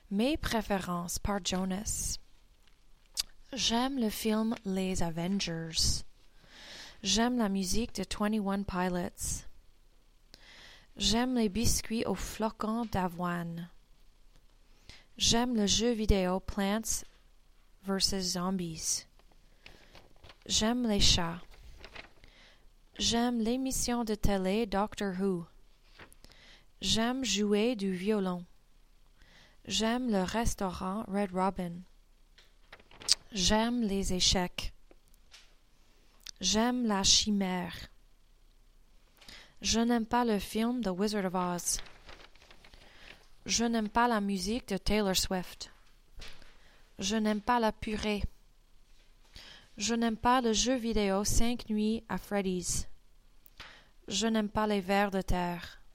Mes préférences par Jonas. J'aime le film Les Avengers. J'aime la musique de 21 Pilots. J'aime les biscuits aux flocons d'avoine. J'aime le jeu vidéo Plants vs Zombies. J'aime les chats. J'aime l'émission de télé Doctor Who. J'aime jouer du violon. J'aime le restaurant Red Robin. J'aime les échecs. J'aime la chimère. Je n'aime pas le film The Wizard of Oz. Je n'aime pas la musique de Taylor Swift. Je n'aime pas la purée. Je n'aime pas le jeu vidéo 5 nuits à Freddy's. Je n'aime pas les vers de terre.